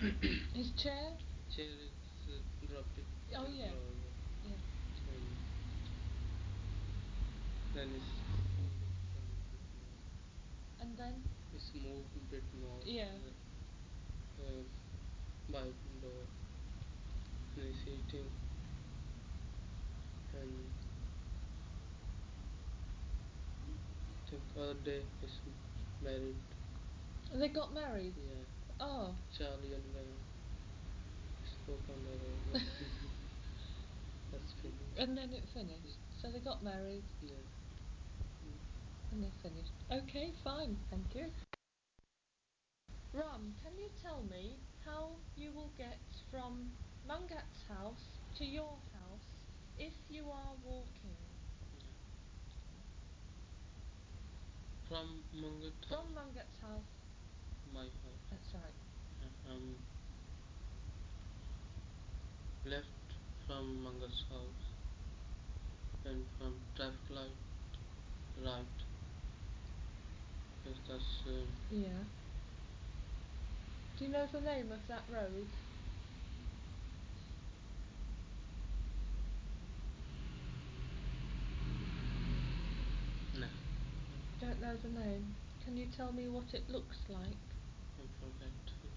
His chair? Chair is dropped it. Oh, yeah. Yeah. Then it's And then? It's moved a bit more. Yeah. By window. And he's eating. And I think other day he's married. They got married? Yeah. Oh. Charlie and spoke on the road. That's finished. And then it finished. So they got married. Yeah. And they finished. Okay, fine. Thank you. Ram, can you tell me how you will get from Mangat's house to your house if you are walking? From Mangat's house? From Mangat's house. My house. That's right. Left from Mangat's house. And from traffic light, right. Yes, that's... Yeah. Do you know the name of that road? No. Don't know the name. Can you tell me what it looks like? I forget.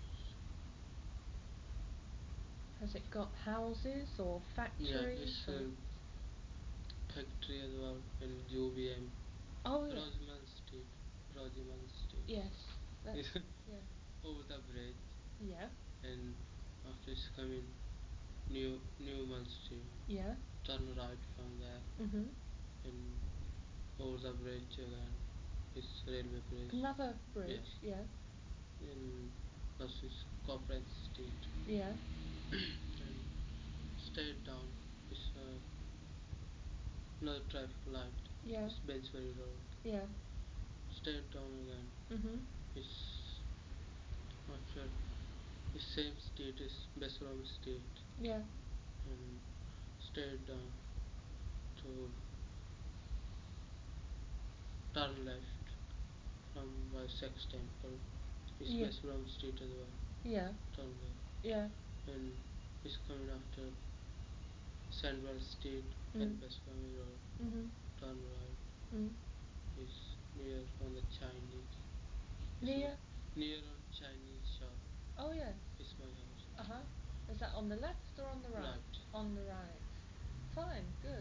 Has it got houses or factories? Yeah, it's a factory as well in UVM. Oh, yeah. Rosamond Street. Yes. Yeah. Over the bridge. Yeah. And after it's coming Newman Street. Yeah. Turn right from there. And over the bridge again. It's railway bridge. Another bridge. Yeah. And that's Corporate Street. Yeah. And straight down is another traffic light. Yeah. It's Bedford Road. Yeah. Straight down again. It's after the same street is Besram Street. Yeah. And straight down to turn left from Sex Temple. It's Besram Street as well. Yeah. Turn left. Yeah. And it's coming after Sandwell Street and Besram Road. Turn right. It's near on the Chinese. Near on Chinese shop. Oh, yeah. It's my house. Is that on the left or on the right? Right. On the right. Fine, good.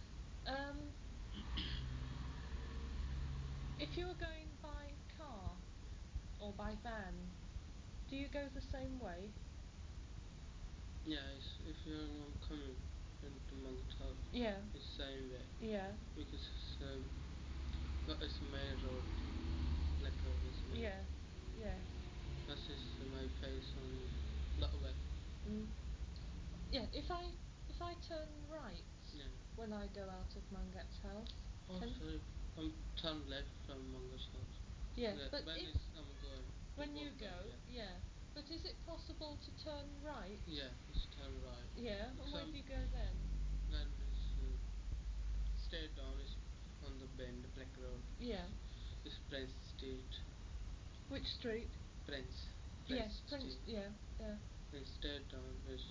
If you were going by car or by van, do you go the same way? Yeah, if you're coming into Mangat's house, it's the same way. Yeah. Because it's a main road. Black road is main. Yeah. That's just my face on that way. Yeah, if I turn right when I go out of Mangat's house. Oh, sorry. I'm turn left from Mangat's house. Yeah, but I'm going. When you go, yeah. But is it possible to turn right? Yeah, it's turn right. Yeah, and where do you go then? Then it's straight down, it's on the bend, the Black Road. Yeah. It's Prince Street. Which street? Prince Street. Yeah. And straight down is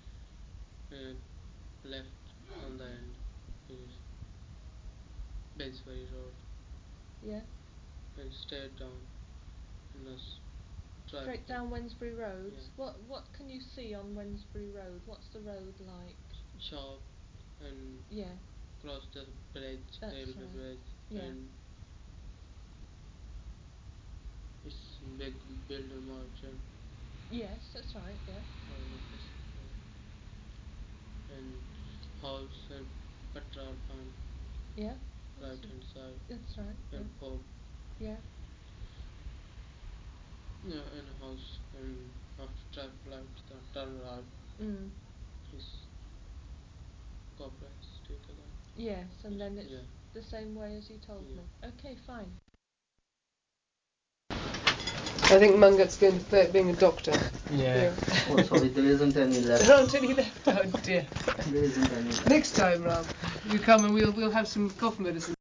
left on the end is Bedford Road. Yeah. And straight down and that's straight down Wednesbury Road. Yeah. What can you see on Wednesbury Road? What's the road like? Shop and cross the bridge, railway bridge. Yeah. And it's big building merchant. Yes, that's right. Yeah. And house and petrol pump. Yeah. Right hand side. That's right. And pub. Yeah. Yeah, and a house. And after traffic light, turn right. It's Corporate Street again. Yes, and then it's the same way as you told me. Okay, fine. I think Mangat's going to being a doctor. Yeah. Oh, sorry, there isn't any left. There aren't any left. Oh dear. There isn't any left. Next time, Ram, you come and we'll have some cough medicine.